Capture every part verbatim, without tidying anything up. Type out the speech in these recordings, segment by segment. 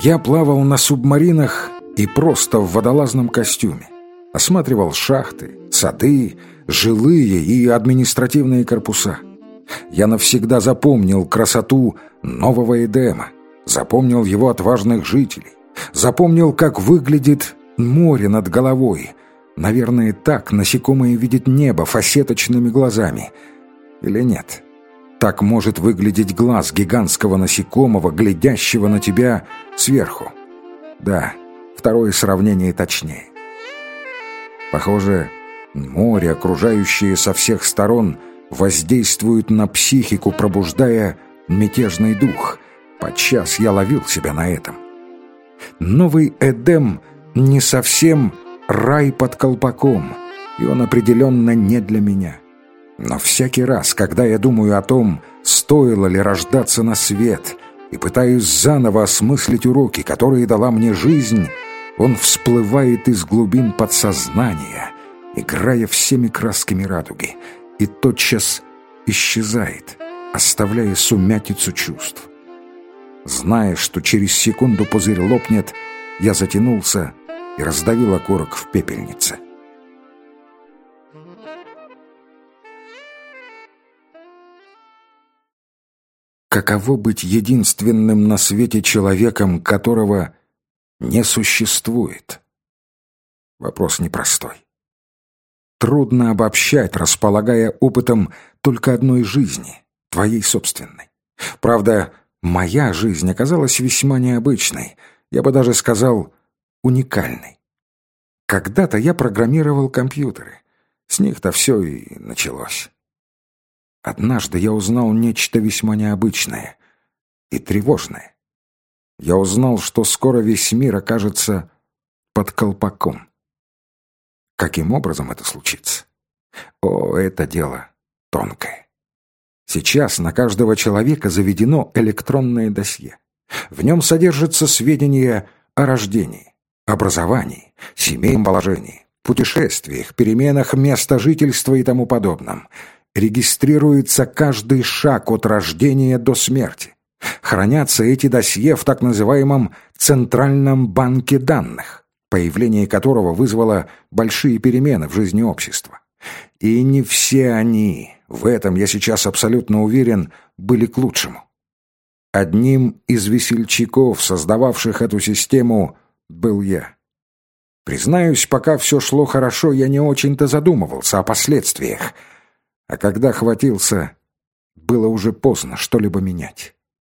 Я плавал на субмаринах и просто в водолазном костюме. Осматривал шахты, сады, жилые и административные корпуса. Я навсегда запомнил красоту нового Эдема, запомнил его отважных жителей, запомнил, как выглядит море над головой. Наверное, так насекомое видит небо фасеточными глазами. Или нет? Так может выглядеть глаз гигантского насекомого, глядящего на тебя сверху. Да, второе сравнение точнее. Похоже, море, окружающее со всех сторон, воздействует на психику, пробуждая мятежный дух. Подчас я ловил себя на этом. Новый Эдем не совсем рай под колпаком, и он определенно не для меня. Но всякий раз, когда я думаю о том, стоило ли рождаться на свет, и пытаюсь заново осмыслить уроки, которые дала мне жизнь, он всплывает из глубин подсознания, играя всеми красками радуги, и тотчас исчезает, оставляя сумятицу чувств. Зная, что через секунду пузырь лопнет, я затянулся и раздавил окурок в пепельнице. Каково быть единственным на свете человеком, которого не существует? Вопрос непростой. Трудно обобщать, располагая опытом только одной жизни, твоей собственной. Правда, моя жизнь оказалась весьма необычной, я бы даже сказал, уникальной. Когда-то я программировал компьютеры. С них-то все и началось. Однажды я узнал нечто весьма необычное и тревожное. Я узнал, что скоро весь мир окажется под колпаком. Каким образом это случится? О, это дело тонкое. Сейчас на каждого человека заведено электронное досье. В нем содержатся сведения о рождении, образовании, семейном положении, путешествиях, переменах места жительства и тому подобном. Регистрируется каждый шаг от рождения до смерти. Хранятся эти досье в так называемом Центральном банке данных, появление которого вызвало большие перемены в жизни общества. И не все они, в этом я сейчас абсолютно уверен, были к лучшему. Одним из весельчаков, создававших эту систему, был я. Признаюсь, пока все шло хорошо, я не очень-то задумывался о последствиях. А когда хватился, было уже поздно что-либо менять.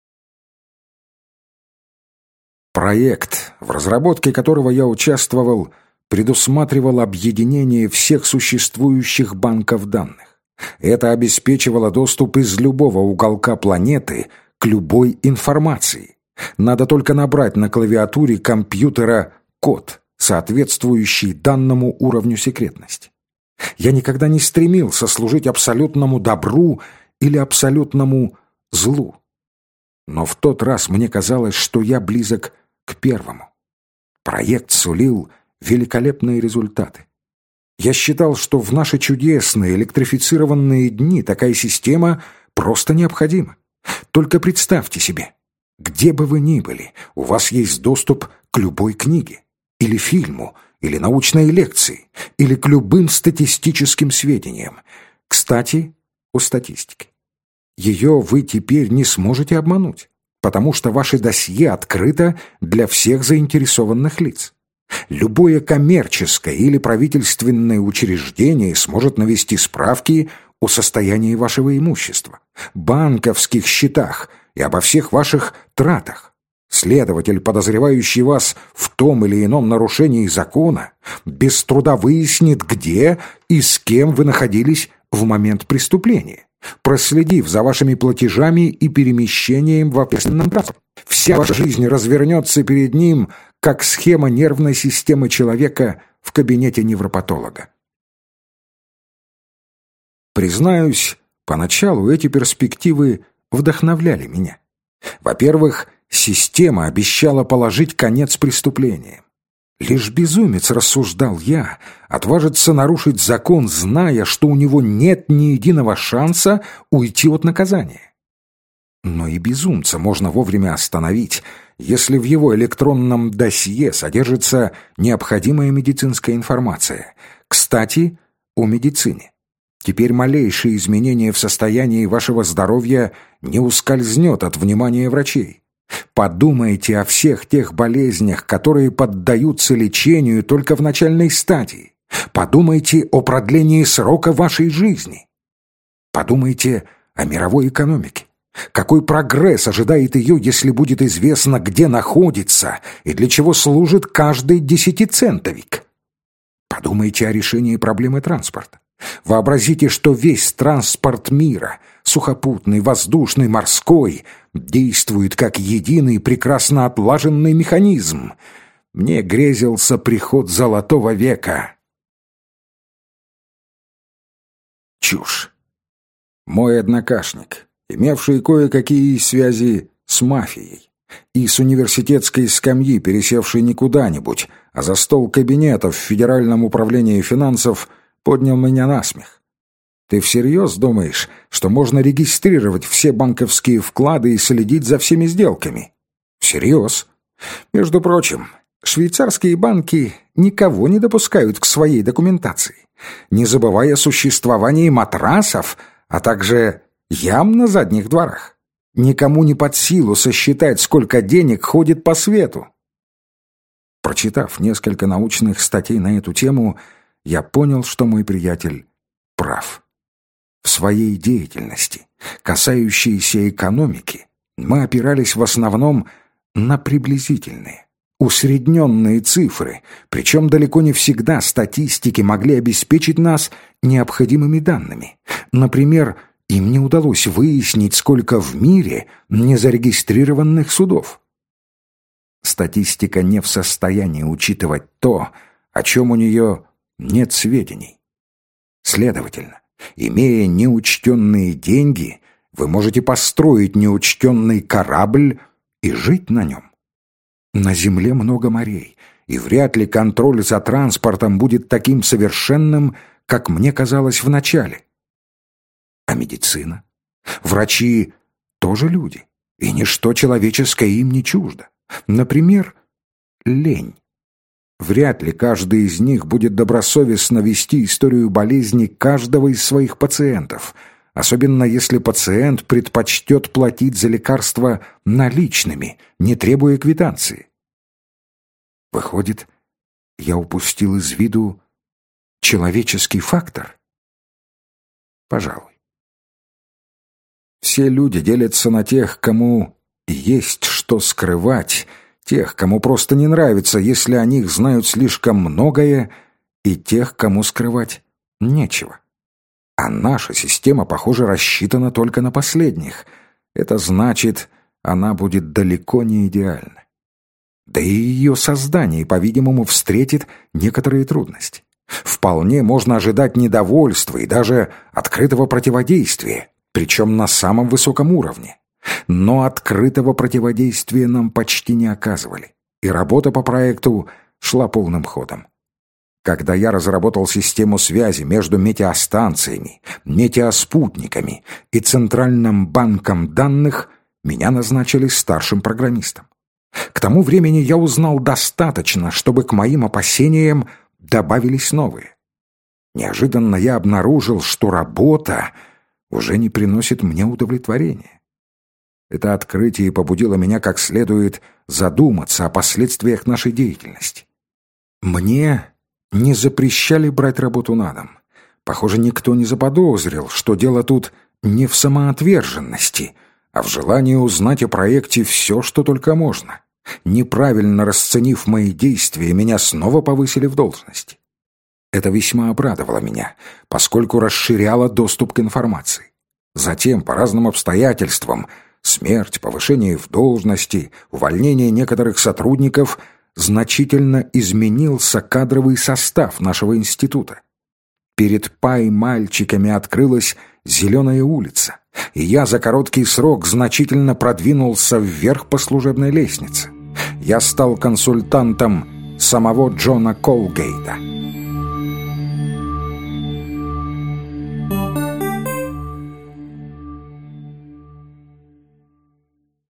Проект, в разработке которого я участвовал, предусматривал объединение всех существующих банков данных. Это обеспечивало доступ из любого уголка планеты к любой информации. Надо только набрать на клавиатуре компьютера код, соответствующий данному уровню секретности. Я никогда не стремился служить абсолютному добру или абсолютному злу. Но в тот раз мне казалось, что я близок к первому. Проект сулил великолепные результаты. Я считал, что в наши чудесные электрифицированные дни такая система просто необходима. Только представьте себе, где бы вы ни были, у вас есть доступ к любой книге, или фильму, или научной лекции, или к любым статистическим сведениям. Кстати, о статистике. Ее вы теперь не сможете обмануть, потому что ваше досье открыто для всех заинтересованных лиц. Любое коммерческое или правительственное учреждение сможет навести справки о состоянии вашего имущества, банковских счетах и обо всех ваших тратах. Следователь, подозревающий вас в том или ином нарушении закона, без труда выяснит, где и с кем вы находились в момент преступления, проследив за вашими платежами и перемещением в общественном транспорте. Вся ваша жизнь развернется перед ним, как схема нервной системы человека в кабинете невропатолога. Признаюсь, поначалу эти перспективы вдохновляли меня. Во-первых, система обещала положить конец преступлениям. Лишь безумец, рассуждал я, отважится нарушить закон, зная, что у него нет ни единого шанса уйти от наказания. Но и безумца можно вовремя остановить, если в его электронном досье содержится необходимая медицинская информация. Кстати, о медицине. Теперь малейшее изменение в состоянии вашего здоровья не ускользнет от внимания врачей. Подумайте о всех тех болезнях, которые поддаются лечению только в начальной стадии. Подумайте о продлении срока вашей жизни. Подумайте о мировой экономике. Какой прогресс ожидает ее, если будет известно, где находится и для чего служит каждый десятицентовик? Подумайте о решении проблемы транспорта. Вообразите, что весь транспорт мира, сухопутный, воздушный, морской, действует как единый прекрасно отлаженный механизм. Мне грезился приход золотого века. Чушь. Мой однокашник, имевший кое-какие связи с мафией, и с университетской скамьи, пересевший не куда-нибудь, а за стол кабинета в Федеральном управлении финансов, поднял меня на смех. Ты всерьез думаешь, что можно регистрировать все банковские вклады и следить за всеми сделками? Всерьез. Между прочим, швейцарские банки никого не допускают к своей документации, не забывая о существовании матрасов, а также ям на задних дворах. Никому не под силу сосчитать, сколько денег ходит по свету. Прочитав несколько научных статей на эту тему, я понял, что мой приятель прав. В своей деятельности, касающейся экономики, мы опирались в основном на приблизительные, усредненные цифры, причем далеко не всегда статистики могли обеспечить нас необходимыми данными. Например, им не удалось выяснить, сколько в мире незарегистрированных судов. Статистика не в состоянии учитывать то, о чем у нее нет сведений. Следовательно, имея неучтенные деньги, вы можете построить неучтенный корабль и жить на нем. На Земле много морей, и вряд ли контроль за транспортом будет таким совершенным, как мне казалось вначале. А медицина? Врачи тоже люди, и ничто человеческое им не чуждо. Например, лень. Вряд ли каждый из них будет добросовестно вести историю болезни каждого из своих пациентов, особенно если пациент предпочтет платить за лекарства наличными, не требуя квитанции. Выходит, я упустил из виду человеческий фактор? Пожалуй. Все люди делятся на тех, кому есть что скрывать, тех, кому просто не нравится, если о них знают слишком многое, и тех, кому скрывать нечего. А наша система, похоже, рассчитана только на последних. Это значит, она будет далеко не идеальна. Да и ее создание, по-видимому, встретит некоторые трудности. Вполне можно ожидать недовольства и даже открытого противодействия, причем на самом высоком уровне. Но открытого противодействия нам почти не оказывали, и работа по проекту шла полным ходом. Когда я разработал систему связи между метеостанциями, метеоспутниками и Центральным банком данных, меня назначили старшим программистом. К тому времени я узнал достаточно, чтобы к моим опасениям добавились новые. Неожиданно я обнаружил, что работа уже не приносит мне удовлетворения. Это открытие побудило меня как следует задуматься о последствиях нашей деятельности. Мне не запрещали брать работу на дом. Похоже, никто не заподозрил, что дело тут не в самоотверженности, а в желании узнать о проекте все, что только можно. Неправильно расценив мои действия, меня снова повысили в должности. Это весьма обрадовало меня, поскольку расширяло доступ к информации. Затем, по разным обстоятельствам, смерть, повышение в должности, увольнение некоторых сотрудников, значительно изменился кадровый состав нашего института. Перед пай-мальчиками открылась зеленая улица, и я за короткий срок значительно продвинулся вверх по служебной лестнице. Я стал консультантом самого Джона Колгейта.